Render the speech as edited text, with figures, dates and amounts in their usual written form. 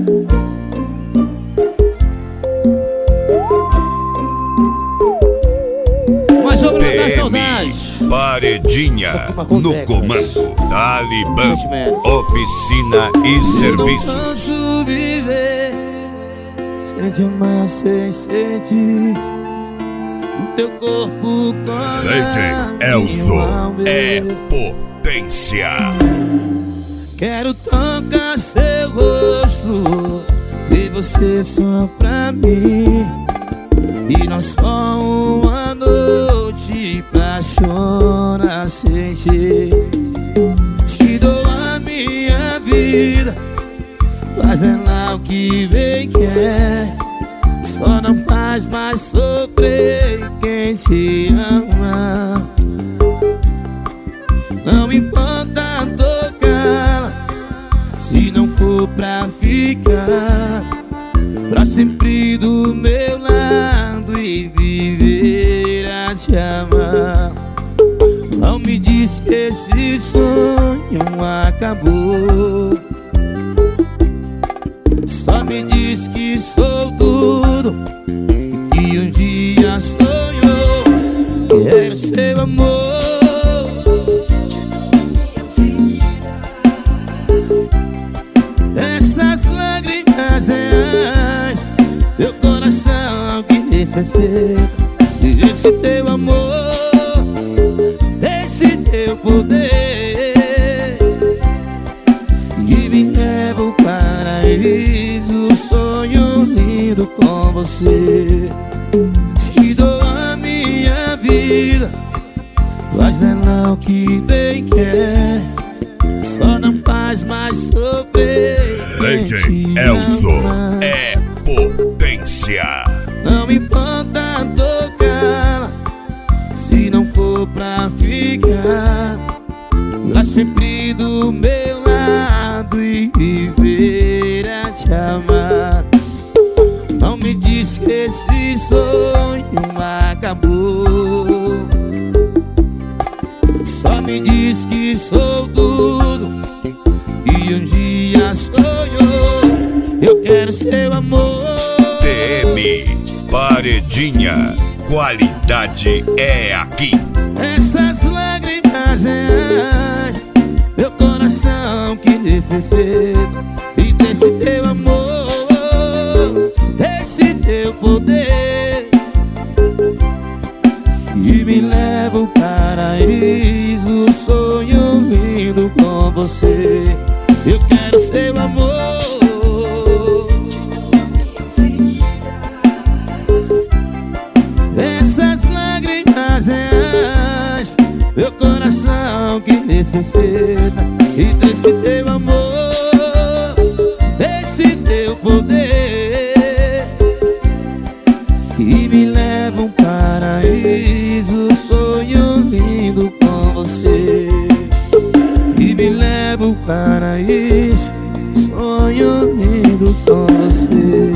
Mas vamos mandar saudade. Paredinha no comando. Talibã, oficina e serviços. Não posso viver sem te amar, sem sentir o teu corpo com DJ Elzo é potência. Quero tocar seu rosto e você só pra mim, e não só uma noite pra chorar sem jeito. Te dou a minha vida, fazendo o que bem quer. Só não faz mais sofrer quem te ama. Não importa tocar, se não for pra ficar pra sempre do meu lado e viver a te amar. Não me diz que esse sonho acabou, só me diz que sou tudo que um dia sonhou. Quero seu amor. Essas lágrimas reais, meu coração que necessita desse teu amor, desse teu poder, que me leva ao paraíso, sonho lindo com você. Te dou a minha vida, faz nela o que bem quer. Só não faz mais sofrer. DJ Elzo é potência. Não importa tocar, se não for pra ficar pra sempre do meu lado e viver a te amar. Não me diz que esse sonho acabou, só me diz que sou tudo e um dia sonhou. Eu quero seu amor. TM Paredinha, qualidade é aqui. Essas lágrimas reais, meu coração que necessita e desse teu amor, desse teu poder, e me leva ao paraíso, sonho lindo com você. Eu quero seu amor. Essas lágrimas reais, meu coração que necessita e desse teu amor, desse teu poder, e me leva um paraíso, sonho lindo com você. E me leva um paraíso, sonho lindo com você.